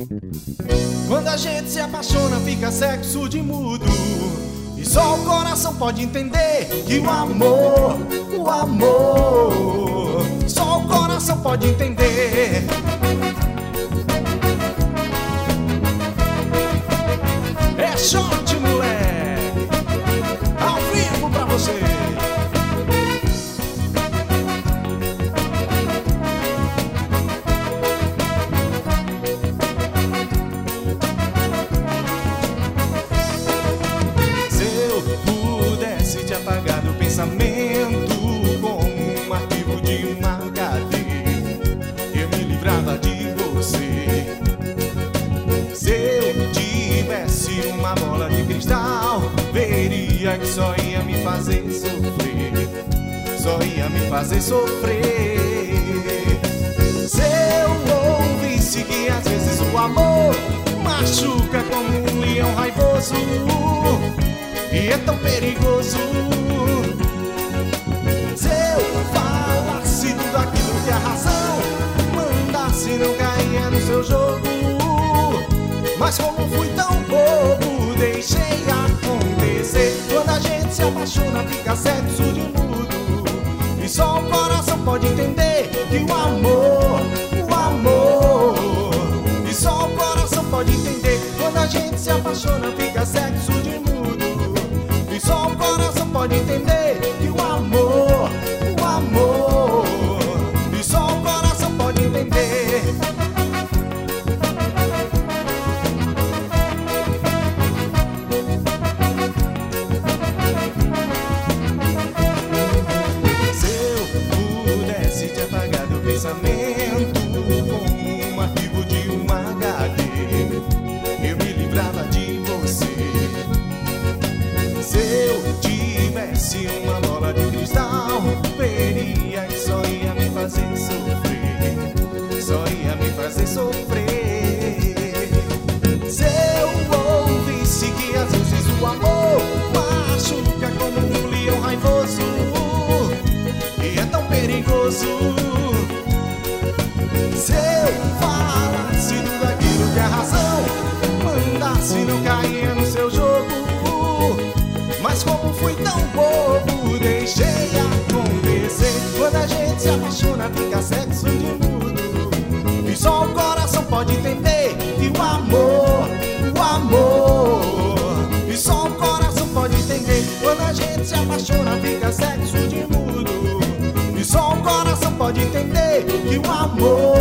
Quando a gente se apaixona fica sexo de mudo, e só o coração pode entender que o amor, só o coração pode entender. É short, moleque, ao vivo pra você. Apagar do pensamento como um arquivo de um HD, eu me livrava de você. Se eu tivesse uma bola de cristal, veria que só ia me fazer sofrer, só ia me fazer sofrer. Se eu ouvisse que às vezes o amor machuca como um leão raivoso e é tão perigoso. Se eu falasse tudo aquilo que a razão mandasse, não caía no seu jogo. Mas como fui tão bobo, deixei acontecer. Quando a gente se apaixona fica sexo de mudo, e só o coração pode entender que o amor, e só o coração pode entender. Quando a gente se apaixona fica sexo de mudo, e só o coração pode entender que o amor, e só o coração pode entender. Se eu pudesse te apagar do pensamento como um arquivo de um HD, eu me livrava de você. Se eu tivesse uma bola de cristal, veria que só ia me fazer sofrer, só ia me fazer sofrer. Se eu ouvisse que às vezes o amor machuca como um leão raivoso e é tão perigoso. Se eu falasse tudo aquilo que a razão mandasse, não caía no seu jogo. Mas como fui tão bobo, deixei acontecer. Quando a gente se apaixona fica sexo de mudo, e só o coração pode entender que o amor, e só o coração pode entender. Quando a gente se apaixona fica sexo de mudo, e só o coração pode entender que o amor,